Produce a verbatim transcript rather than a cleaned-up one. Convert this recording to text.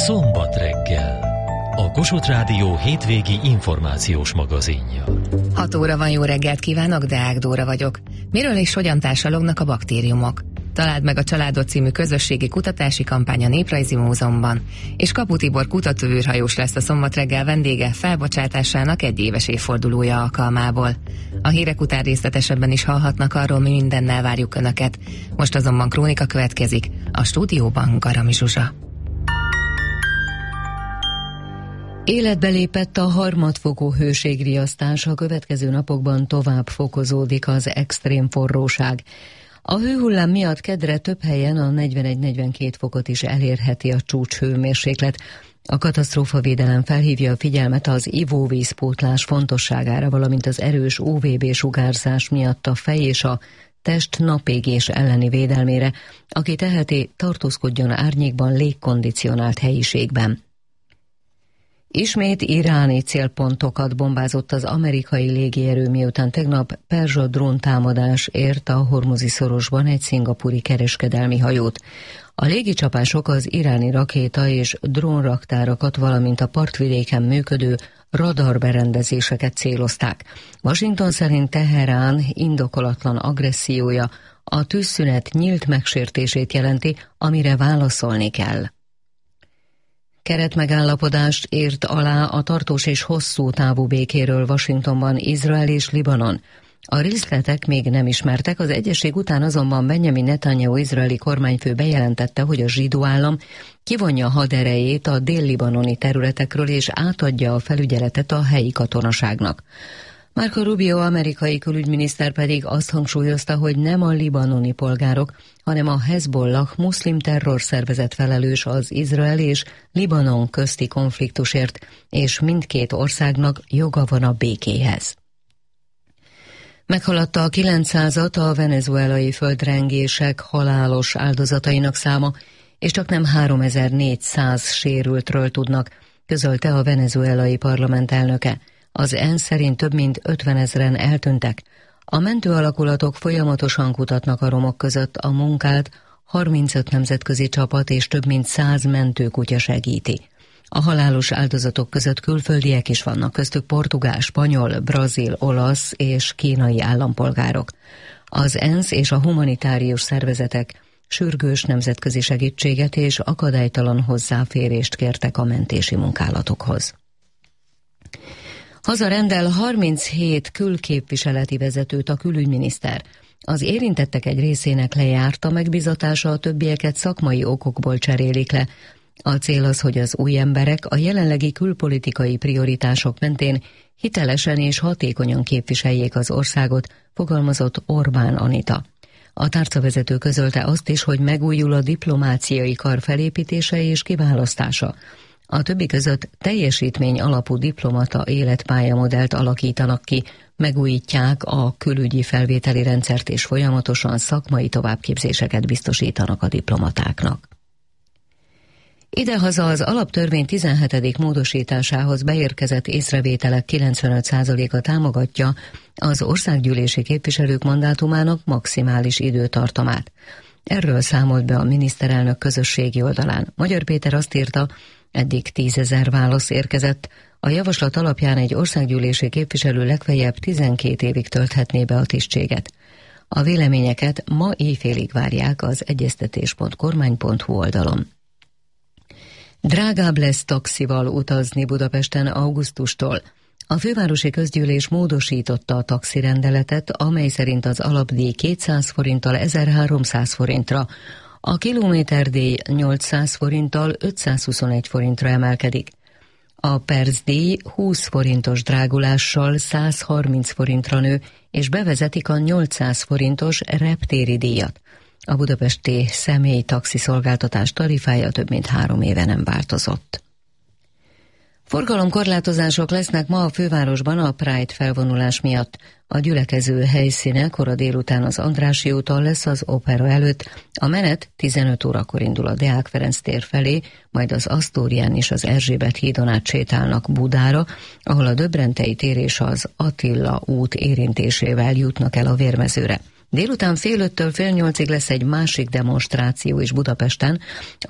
Szombat reggel. A Kossuth Rádió hétvégi információs magazinja. hat óra van, jó reggelt kívánok, Deák Dóra vagyok. Miről és hogyan társalognak a baktériumok? Találd meg a Családod című közösségi kutatási kampány a Néprajzi Múzeumban. És Kapu Tibor kutatóűrhajós lesz a szombat reggel vendége felbocsátásának egy éves évfordulója alkalmából. A hírek után részletesebben is hallhatnak arról, mi mindennel várjuk Önöket. Most azonban krónika következik, a stúdióban Garami Zsuzsa. Életbe lépett a harmadfokú hőségriasztás, a következő napokban tovább fokozódik az extrém forróság. A hőhullám miatt kedre több helyen a negyvenegy-negyvenkét fokot is elérheti a csúcshőmérséklet. A katasztrófavédelem felhívja a figyelmet az ivóvízpótlás fontosságára, valamint az erős u vé bé sugárzás miatt a fej és a test napégés elleni védelmére. Aki teheti, tartózkodjon árnyékban, légkondicionált helyiségben. Ismét iráni célpontokat bombázott az amerikai légierő, miután tegnap perzsa dróntámadás ért a Hormuzi szorosban egy szingapúri kereskedelmi hajót. A légicsapások az iráni rakéta és drónraktárakat, valamint a partvidéken működő radarberendezéseket célozták. Washington szerint Teherán indokolatlan agressziója a tűzszünet nyílt megsértését jelenti, amire válaszolni kell. Keretmegállapodást írt alá a tartós és hosszú távú békéről Washingtonban Izrael és Libanon. A részletek még nem ismertek, az egyezség után azonban Benjamin Netanyahu izraeli kormányfő bejelentette, hogy a zsidó állam kivonja haderejét a dél-libanoni területekről és átadja a felügyeletet a helyi katonaságnak. Marco Rubio amerikai külügyminiszter pedig azt hangsúlyozta, hogy nem a libanoni polgárok, hanem a Hezbollah muszlim terrorszervezet felelős az Izrael és Libanon közti konfliktusért, és mindkét országnak joga van a békéhez. Meghaladta a kilencszázat a venezuelai földrengések halálos áldozatainak száma, és csak nem háromezer-négyszáz sérültről tudnak, közölte a venezuelai parlament elnöke. Az ENSZ szerint több mint ötvenezren eltűntek. A mentőalakulatok folyamatosan kutatnak a romok között, a munkát harmincöt nemzetközi csapat és több mint száz mentőkutya segíti. A halálos áldozatok között külföldiek is vannak, köztük portugál, spanyol, brazil, olasz és kínai állampolgárok. Az ENSZ és a humanitárius szervezetek sürgős nemzetközi segítséget és akadálytalan hozzáférést kértek a mentési munkálatokhoz. Hazarendel harminchét külképviseleti vezetőt a külügyminiszter. Az érintettek egy részének lejárt a megbizatása, a többieket szakmai okokból cserélik le. A cél az, hogy az új emberek a jelenlegi külpolitikai prioritások mentén hitelesen és hatékonyan képviseljék az országot, fogalmazott Orbán Anita. A tárcavezető közölte azt is, hogy megújul a diplomáciai kar felépítése és kiválasztása. A többi között teljesítmény alapú diplomata életpályamodellt alakítanak ki, megújítják a külügyi felvételi rendszert és folyamatosan szakmai továbbképzéseket biztosítanak a diplomatáknak. Idehaza az alaptörvény tizenhetedik módosításához beérkezett észrevételek kilencvenöt százaléka támogatja az országgyűlési képviselők mandátumának maximális időtartamát. Erről számolt be a miniszterelnök közösségi oldalán. Magyar Péter azt írta, eddig tízezer válasz érkezett, a javaslat alapján egy országgyűlési képviselő legfeljebb tizenkét évig tölthetné be a tisztséget. A véleményeket ma éjfélig várják az egyeztetés pont kormány pont hu oldalon. Drágább lesz taxival utazni Budapesten augusztustól. A fővárosi közgyűlés módosította a taxirendeletet, amely szerint az alapdíj kétszáz forinttal ezerháromszáz forintra, a kilométerdíj nyolcszáz forinttal ötszázhuszonegy forintra emelkedik. A percdíj húsz forintos drágulással száz harminc forintra nő, és bevezetik a nyolcszáz forintos reptéri díjat. A budapesti személyi taxiszolgáltatás tarifája több mint három éve nem változott. Forgalomkorlátozások lesznek ma a fővárosban a Pride felvonulás miatt. A gyülekező helyszíne kora délután az Andrássy úton lesz az opera előtt. A menet tizenöt órakor indul a Deák Ferenc tér felé, majd az Asztórián és az Erzsébet hídon át sétálnak Budára, ahol a Döbrentei tér és az Attila út érintésével jutnak el a Vérmezőre. Délután fél öttől fél nyolcig lesz egy másik demonstráció is Budapesten,